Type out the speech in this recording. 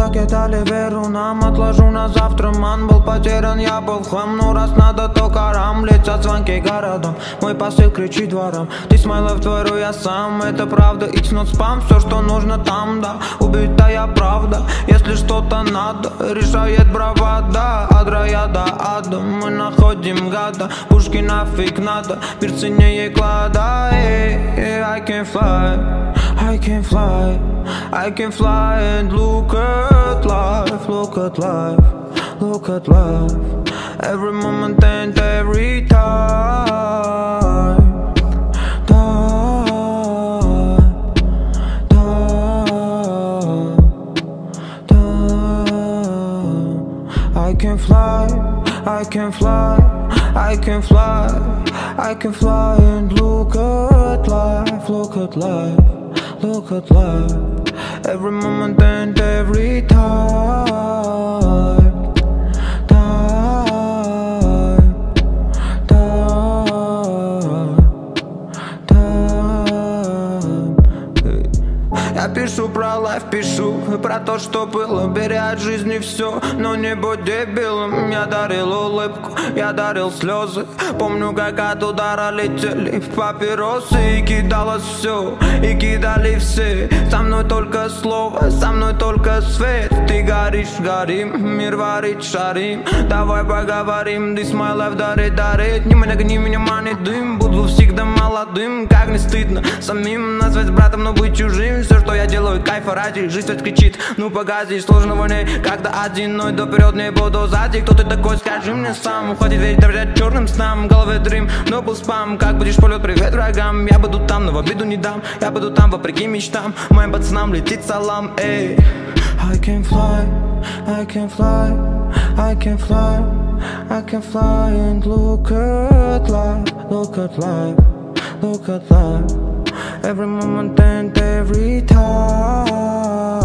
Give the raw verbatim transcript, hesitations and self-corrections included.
закидали веру нам, отложу на завтра. Ман был потерян, я был в хлам. Ну раз надо, то карам. Летят звонки городом, мой посыл кричит двором. Ты смайлов творю я сам, это правда. It's not spam, все что нужно там, да. Убитая правда, если что-то надо, решает бравада. От рая до ада мы находим гада. Пушки нафиг надо, мир ценнее клада. I can fly, I can fly, I can fly and look at life, look at life, look at life. Every moment and every time, time, time, time. I can fly, I can fly, I can fly, I can fly and look at life, look at life, look at life. Every moment and every time, time, time, time. Я пишу про лайф, пишу про то, что было. Бери от жизни все, но не будь дебилом. Я дарил улыбку, я дарил слезы. Помню, как от удара летели папиросы. И кидалось все, и кидали все. Со мной только слово, со мной только свет. Ты горишь, горим, мир варит, шарим. Давай поговорим, this my life дарит, дарит. Не нагни меня, манит дым. Буду всегда молодым, как не стыдно самим назвать братом, но быть чужим. Все, что я делаю, кайфа ради. Жизнь ведь кричит, ну погоди, сложного не. Когда один, но иду вперед, не буду сзади. Кто ты такой, скажи мне сам. Уходит верить, доверять черным снам. В голове дрим, но был спам. Как будешь полет, привет врагам. Я буду там, но в обиду не дам. Я буду там, вопреки мечтам. Моим пацанам летит салам, эй. I can fly, I can fly, I can fly, I can fly and look at life, look at life, look at life. Every moment and every time.